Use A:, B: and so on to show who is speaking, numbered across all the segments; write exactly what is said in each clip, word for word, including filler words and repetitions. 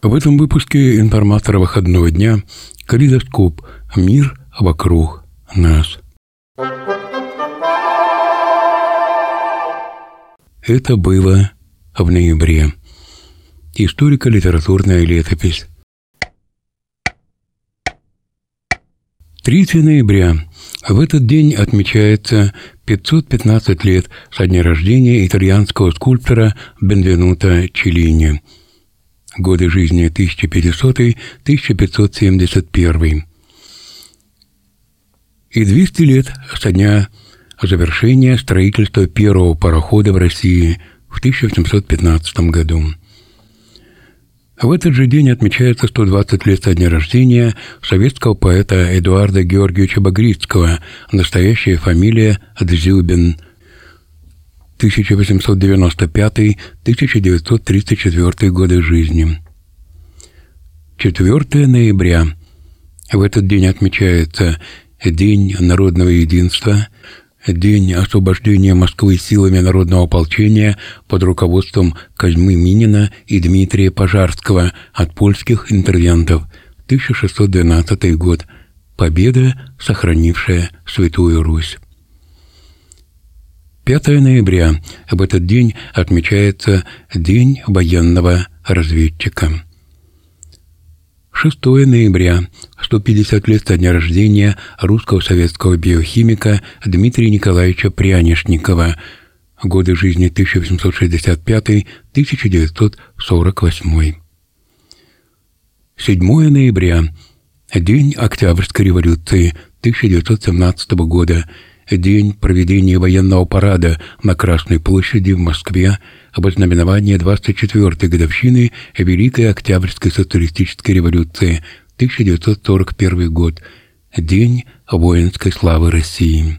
A: В этом выпуске информатора выходного дня «Калейдоскоп. Мир вокруг нас». Это было в ноябре. Историко-литературная летопись. третьего ноября. В этот день отмечается пятьсот пятнадцать лет со дня рождения итальянского скульптора Бенвенуто Челлини. Годы жизни тысяча пятисотый — тысяча пятьсот семьдесят первый. И двести лет со дня завершения строительства первого парохода в России в тысяча восемьсот пятнадцатом году. В этот же день отмечается сто двадцать лет со дня рождения советского поэта Эдуарда Георгиевича Багрицкого, настоящая фамилия Дзюбин, тысяча восемьсот девяносто пятый — тысяча девятьсот тридцать четвёртый годы жизни. четвёртого ноября. В этот день отмечается День народного единства, День освобождения Москвы силами народного ополчения под руководством Козьмы Минина и Дмитрия Пожарского от польских интервентов, тысяча шестьсот двенадцатый год. Победа, сохранившая Святую Русь. пятого ноября. В этот день отмечается День военного разведчика. шестого ноября. сто пятьдесят лет со дня рождения русского советского биохимика Дмитрия Николаевича Прянишникова. Годы жизни тысяча восемьсот шестьдесят пятый — тысяча девятьсот сорок восьмой. седьмого ноября. День Октябрьской революции тысяча девятьсот семнадцатого года. День проведения военного парада на Красной площади в Москве об ознаменовании двадцать четвёртой годовщины Великой Октябрьской социалистической революции, тысяча девятьсот сорок первый год. День воинской славы России.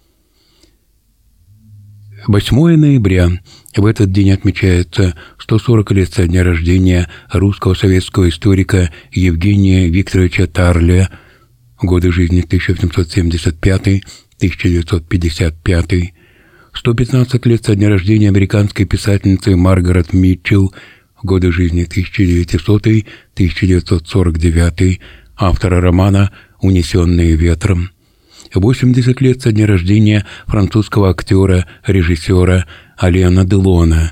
A: восьмого ноября. В этот день отмечается сто сорок лет со дня рождения русского советского историка Евгения Викторовича Тарля. Годы жизни тысяча восемьсот семьдесят пятый — тысяча девятьсот пятьдесят пятый. сто пятнадцать лет со дня рождения американской писательницы Маргарет Митчелл. Годы жизни тысяча девятисотый — тысяча девятьсот сорок девятый. Автора романа «Унесенные ветром». восемьдесят лет со дня рождения французского актера, режиссера Алена Делона.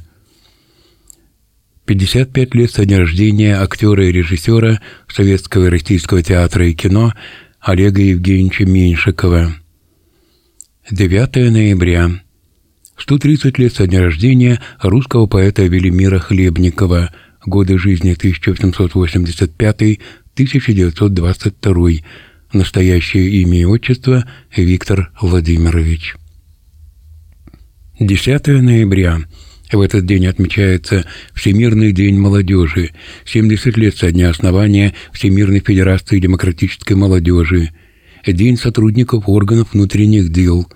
A: пятьдесят пять лет со дня рождения актера и режиссера Советского и Российского театра и кино Олега Евгеньевича Меньшикова. девятого ноября. сто тридцать лет со дня рождения русского поэта Велимира Хлебникова. Годы жизни тысяча восемьсот восемьдесят пятый — тысяча девятьсот двадцать второй. Настоящее имя и отчество Виктор Владимирович. десятого ноября. В этот день отмечается Всемирный день молодежи, семьдесят лет со дня основания Всемирной Федерации демократической молодежи, День сотрудников органов внутренних дел.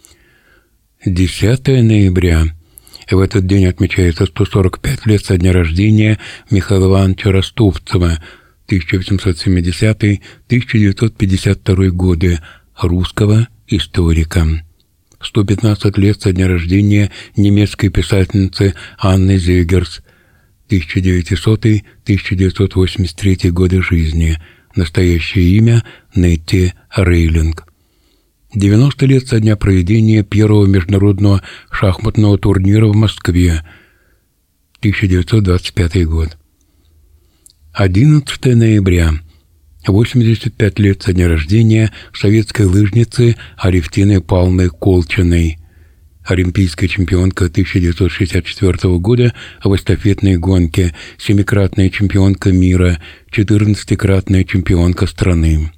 A: десятого ноября. В этот день отмечается сто сорок пять лет со дня рождения Михаила Ивановича Ростовцева, тысяча восемьсот семидесятый — тысяча девятьсот пятьдесят второй годы, русского историка. сто пятнадцать лет со дня рождения немецкой писательницы Анны Зегерс, тысяча девятисотый — тысяча девятьсот восемьдесят третий годы жизни. Настоящее имя Нетти Рейлинг. девяносто лет со дня проведения первого международного шахматного турнира в Москве, тысяча девятьсот двадцать пятый год. одиннадцатого ноября. восемьдесят пять лет со дня рождения советской лыжницы Алевтины Павловны Колчиной, олимпийская чемпионка тысяча девятьсот шестьдесят четвёртого года в эстафетной гонке, семикратная чемпионка мира, четырнадцатикратная чемпионка страны.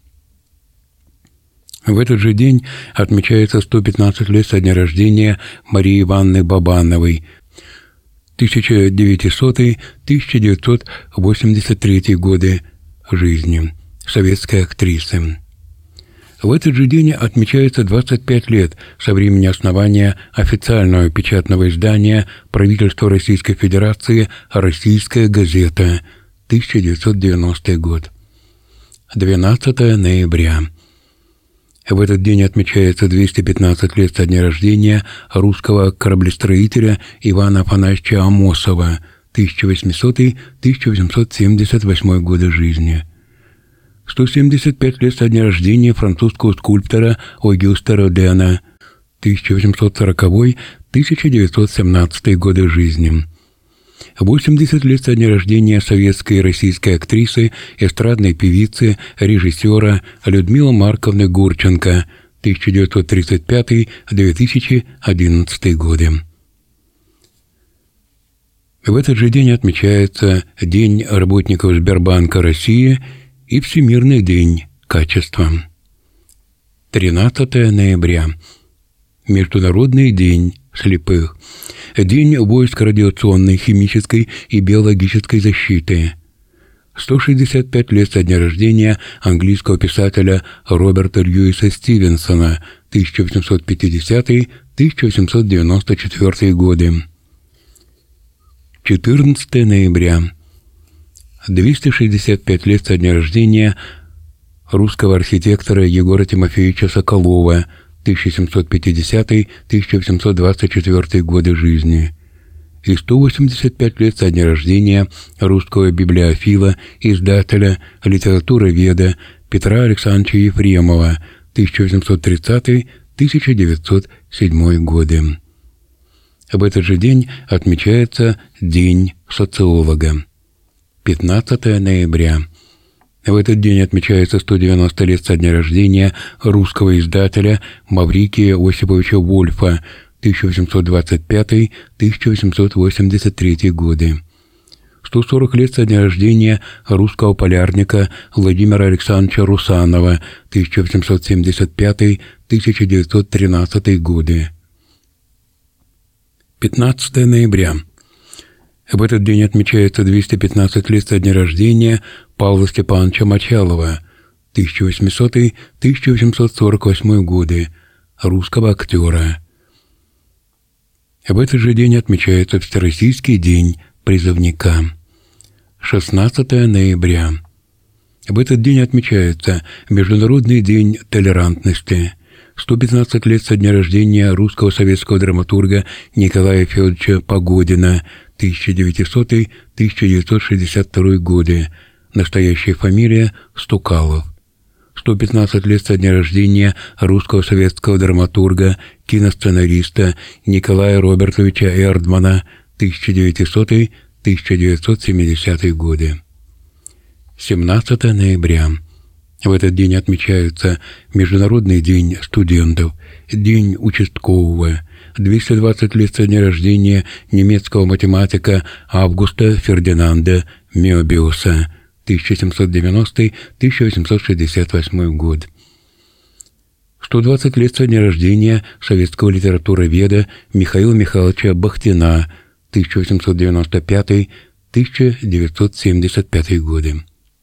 A: В этот же день отмечается сто пятнадцать лет со дня рождения Марии Ивановны Бабановой, тысяча девятисотый — тысяча девятьсот восемьдесят третий годы жизни, советской актрисы. В этот же день отмечается двадцать пять лет со времени основания официального печатного издания правительства Российской Федерации «Российская газета», тысяча девятьсот девяностый год. двенадцатого ноября. В этот день отмечается двести пятнадцать лет со дня рождения русского кораблестроителя Ивана Афанасьевича Амосова, тысяча восьмисотый — тысяча восемьсот семьдесят восьмой годы жизни. сто семьдесят пять лет со дня рождения французского скульптора Огюста Родена, тысяча восемьсот сороковой — тысяча девятьсот семнадцатый годы жизни. восемьдесят лет со дня рождения советской и российской актрисы, эстрадной певицы, режиссера Людмилы Марковны Гурченко, тысяча девятьсот тридцать пятый — две тысячи одиннадцатый годы. В этот же день отмечается День работников Сбербанка России и Всемирный день качества. тринадцатое ноября. Международный день слепых. День войск радиационной, химической и биологической защиты. сто шестьдесят пять лет со дня рождения английского писателя Роберта Льюиса Стивенсона, тысяча восемьсот пятидесятый — тысяча восемьсот девяносто четвёртый годы. четырнадцатое ноября. двести шестьдесят пять лет со дня рождения русского архитектора Егора Тимофеевича Соколова, тысяча семьсот пятидесятый — тысяча восемьсот двадцать четвёртый годы жизни. И сто восемьдесят пять лет со дня рождения русского библиофила, издателя, литературоведа Петра Александровича Ефремова, тысяча восемьсот тридцатый — тысяча девятьсот седьмой годы. В этот же день отмечается День социолога. пятнадцатое ноября. В этот день отмечается сто девяносто лет со дня рождения русского издателя Маврикия Осиповича Вольфа, тысяча восемьсот двадцать пятый — тысяча восемьсот восемьдесят третий годы. сто сорок лет со дня рождения русского полярника Владимира Александровича Русанова, тысяча восемьсот семьдесят пятый — тысяча девятьсот тринадцатый годы. пятнадцатое ноября. В этот день отмечается двести пятнадцать лет со дня рождения Павла Степановича Мочалова, тысяча восьмисотый — тысяча восемьсот сорок восьмой годы, русского актера. В этот же день отмечается Всероссийский день призывника. шестнадцатое ноября. В этот день отмечается Международный день толерантности. сто пятнадцать лет со дня рождения русского советского драматурга Николая Федоровича Погодина, тысяча девятисотый — тысяча девятьсот шестьдесят второй годы, настоящая фамилия Стукалов. сто пятнадцать лет со дня рождения русского советского драматурга, киносценариста Николая Робертовича Эрдмана, тысяча девятисотый — тысяча девятьсот семидесятый годы. семнадцатое ноября. В этот день отмечается Международный день студентов, День участкового, двести двадцать лет со дня рождения немецкого математика Августа Фердинанда Мёбиуса, тысяча семьсот девяностый — тысяча восемьсот шестьдесят восьмой год. сто двадцать лет со дня рождения советского литературоведа Михаила Михайловича Бахтина, тысяча восемьсот девяносто пятый — тысяча девятьсот семьдесят пятый годы.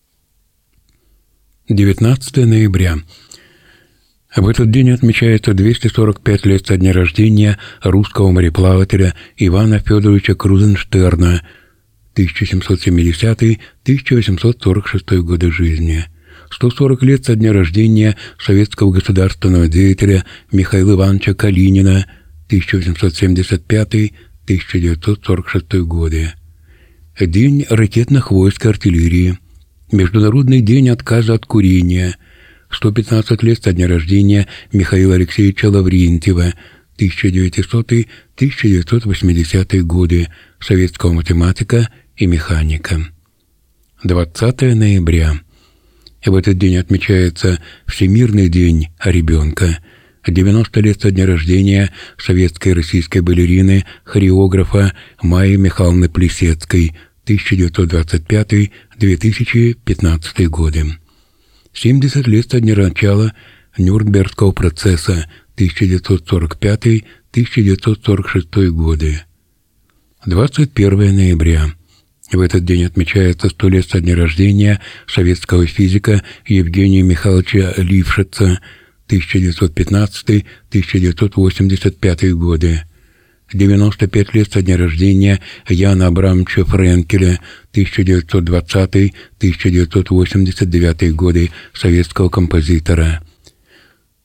A: девятнадцатое ноября. В этот день отмечается двести сорок пять лет со дня рождения русского мореплавателя Ивана Федоровича Крузенштерна, тысяча семьсот семидесятый — тысяча восемьсот сорок шестой годы жизни. сто сорок лет со дня рождения советского государственного деятеля Михаила Ивановича Калинина, тысяча восемьсот семьдесят пятый — тысяча девятьсот сорок шестой годы. День ракетных войск и артиллерии. Международный день отказа от курения. сто пятнадцать лет со дня рождения Михаила Алексеевича Лаврентьева, тысяча девятисотый — тысяча девятьсот восьмидесятые годы, советского математика и механика. двадцатое ноября. В этот день отмечается Всемирный день ребенка. девяносто лет со дня рождения советской и российской балерины, хореографа Майи Михайловны Плесецкой, тысяча девятьсот двадцать пятый — две тысячи пятнадцатый годы. семьдесят лет со дня начала Нюрнбергского процесса, тысяча девятьсот сорок пятый — тысяча девятьсот сорок шестой годы. двадцать первое ноября. В этот день отмечается сто лет со дня рождения советского физика Евгения Михайловича Лившица, тысяча девятьсот пятнадцатый — тысяча девятьсот восемьдесят пятый годы. девяносто пять лет со дня рождения Яна Абрамовича Френкеля, тысяча девятьсот двадцатый — тысяча девятьсот восемьдесят девятый годы, советского композитора.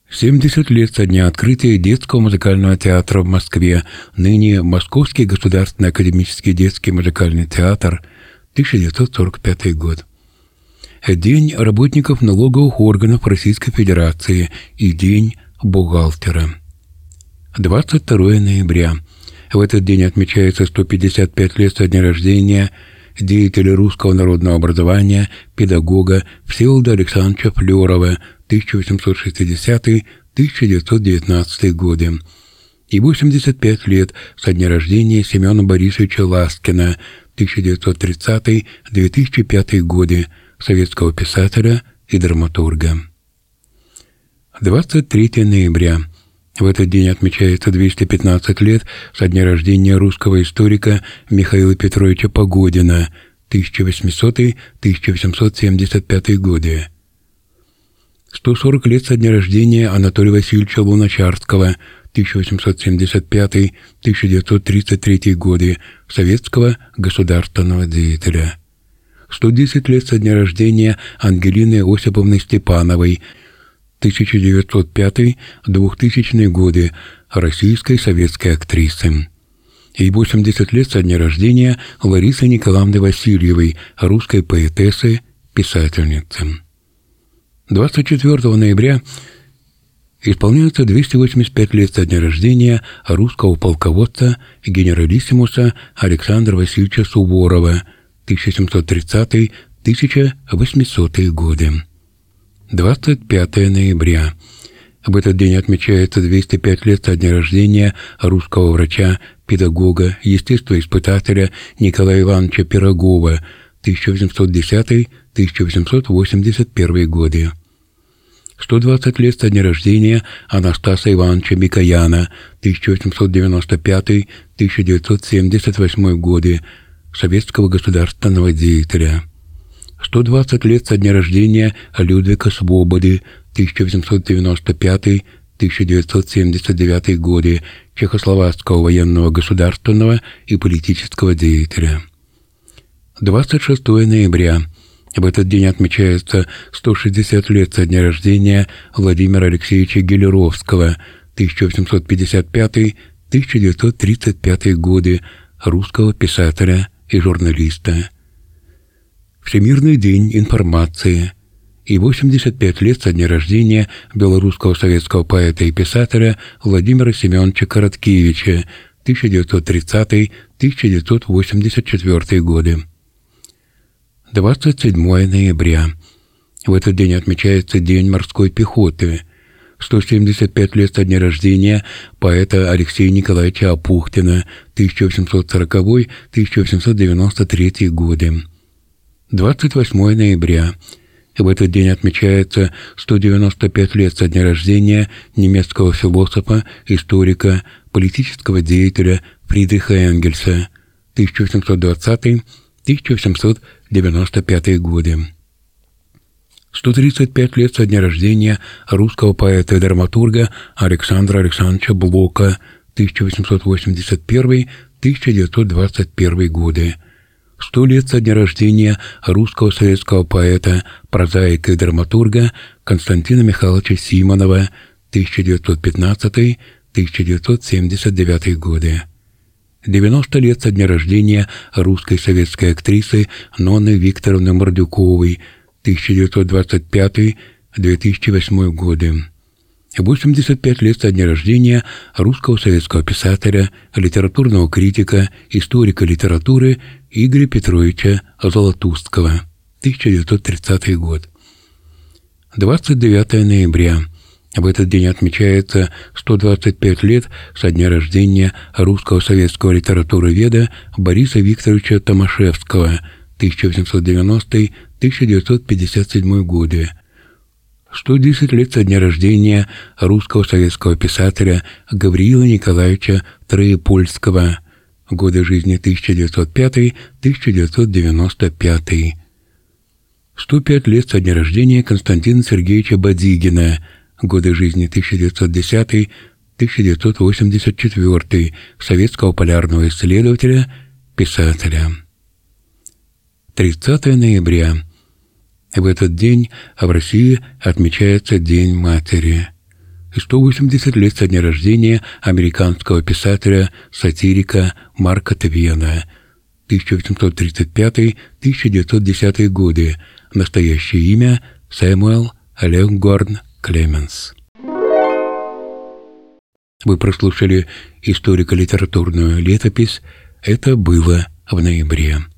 A: семьдесят лет со дня открытия детского музыкального театра в Москве, ныне Московский государственный академический детский музыкальный театр, тысяча девятьсот сорок пятый год. День работников налоговых органов Российской Федерации и День бухгалтера. двадцать второе ноября. В этот день отмечается сто пятьдесят пять лет со дня рождения деятеля русского народного образования, педагога Всеволода Александровича Флёрова, тысяча восемьсот шестидесятый — тысяча девятьсот девятнадцатый годы, и восемьдесят пять лет со дня рождения Семена Борисовича Ласкина, тысяча девятьсот тридцатый — две тысячи пятый годы, советского писателя и драматурга. двадцать третье ноября. В этот день отмечается двести пятнадцать лет со дня рождения русского историка Михаила Петровича Погодина, тысяча восьмисотый — тысяча восемьсот семьдесят пятый годы. сто сорок лет со дня рождения Анатолия Васильевича Луначарского, тысяча восемьсот семьдесят пятый — тысяча девятьсот тридцать третий годы, советского государственного деятеля. сто десять лет со дня рождения Ангелины Осиповны Степановой, тысяча девятьсот пятый — двухтысячные годы, российской советской актрисы. И восемьдесят лет со дня рождения Ларисы Николаевны Васильевой, русской поэтессы, писательницы. двадцать четвёртого ноября исполняется двести восемьдесят пять лет со дня рождения русского полководца генералиссимуса Александра Васильевича Суворова, тысяча семьсот тридцатый — тысяча восьмисотые годы. двадцать пятое ноября. В этот день отмечается двести пять лет со дня рождения русского врача, педагога, естествоиспытателя Николая Ивановича Пирогова, тысяча восемьсот десятый — тысяча восемьсот восемьдесят первый годы. сто двадцать лет со дня рождения Анастаса Ивановича Микояна, тысяча восемьсот девяносто пятый — тысяча девятьсот семьдесят восьмой годы, советского государственного деятеля. сто двадцать лет со дня рождения Людвига Свободы, тысяча восемьсот девяносто пятый — тысяча девятьсот семьдесят девятый годы, чехословацкого военного государственного и политического деятеля. двадцать шестое ноября. В этот день отмечается сто шестьдесят лет со дня рождения Владимира Алексеевича Гелеровского, тысяча восемьсот пятьдесят пятый — тысяча девятьсот тридцать пятый годы, русского писателя и журналиста. Всемирный день информации. И восемьдесят пять лет со дня рождения белорусского советского поэта и писателя Владимира Семеновича Короткевича, тысяча девятьсот тридцатый — тысяча девятьсот восемьдесят четвёртый годы. двадцать седьмое ноября. В этот день отмечается День морской пехоты. сто семьдесят пять лет со дня рождения поэта Алексея Николаевича Апухтина, тысяча восемьсот сороковой — тысяча восемьсот девяносто третий годы. двадцать восьмое ноября. В этот день отмечается сто девяносто пять лет со дня рождения немецкого философа, историка, политического деятеля Фридриха Энгельса, тысяча восемьсот двадцатый — тысяча восемьсот девяносто пятый годы. сто тридцать пять лет со дня рождения русского поэта и драматурга Александра Александровича Блока, тысяча восемьсот восемьдесят первый — тысяча девятьсот двадцать первый годы. сто лет со дня рождения русского советского поэта, прозаика и драматурга Константина Михайловича Симонова, тысяча девятьсот пятнадцатый — тысяча девятьсот семьдесят девятый годы. девяносто лет со дня рождения русской советской актрисы Нонны Викторовны Мордюковой, тысяча девятьсот двадцать пятый — две тысячи восьмой годы. восемьдесят пять лет со дня рождения русского советского писателя, литературного критика, историка литературы Игоря Петровича Золотустского, тысяча девятьсот тридцатый год. двадцать девятое ноября. В этот день отмечается сто двадцать пять лет со дня рождения русского советского литературоведа Бориса Викторовича Томашевского, тысяча восемьсот девяностый — тысяча девятьсот пятьдесят седьмой годы. сто десять лет со дня рождения русского советского писателя Гавриила Николаевича Троепольского, годы жизни тысяча девятьсот пятый — тысяча девятьсот девяносто пятый. сто пять лет со дня рождения Константина Сергеевича Бодзигина, годы жизни тысяча девятьсот десятый — тысяча девятьсот восемьдесят четвёртый, советского полярного исследователя, писателя. тридцатое ноября. В этот день в России отмечается День матери. и сто восемьдесят лет со дня рождения американского писателя-сатирика Марка Твена, тысяча восемьсот тридцать пятый — тысяча девятьсот десятый годы, настоящее имя Сэмюэл Лэнгорн Клеменс. Вы прослушали историко-литературную летопись «Это было в ноябре».